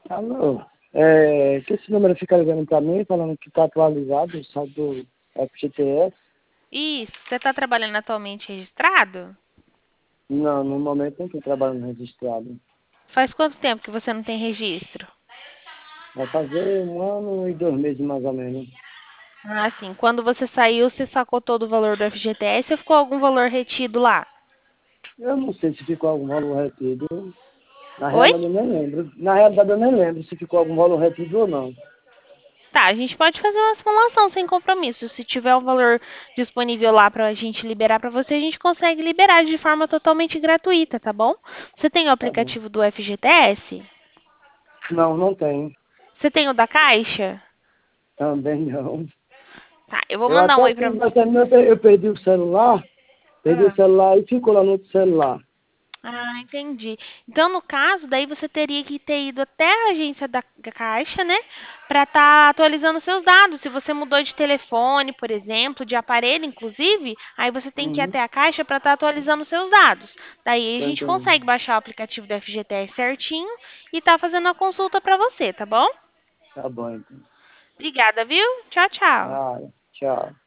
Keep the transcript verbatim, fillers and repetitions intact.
Alô? É, que esse número fica ligando pra mim, falando que tá atualizado o saldo do F G T S. Isso, você está trabalhando atualmente registrado? Não, no momento não estou trabalhando registrado. Faz quanto tempo que você não tem registro? Vai fazer um ano e dois meses mais ou menos. Ah, sim. Quando você saiu, você sacou todo o valor do F G T S ou ficou algum valor retido lá? Eu não sei se ficou algum valor retido. Na Oi? realidade eu nem lembro. Na realidade eu nem lembro se ficou algum valor retido ou não. Tá, a gente pode fazer uma simulação sem compromisso. Se tiver um valor disponível lá pra gente liberar pra você, a gente consegue liberar de forma totalmente gratuita, tá bom? Você tem o Tá bom. aplicativo do F G T S? Não, não tem. Você tem o da Caixa? Também não. Tá, eu vou Eu mandar um até oi pra... tenho, mas também eu per- eu perdi o celular. Perdi o Ah. celular e ficou lá no outro celular. Ah, entendi. Então, no caso, daí você teria que ter ido até a agência da da Caixa, né, para estar atualizando seus dados. Se você mudou de telefone, por exemplo, de aparelho, inclusive, aí você tem que ir Uhum. até a Caixa para estar atualizando seus dados. Daí a Tô gente entendendo. consegue baixar o aplicativo do F G T S certinho e tá fazendo a consulta para você, tá bom? Tá bom, então. Obrigada, viu? Tchau, tchau. Ah, tchau.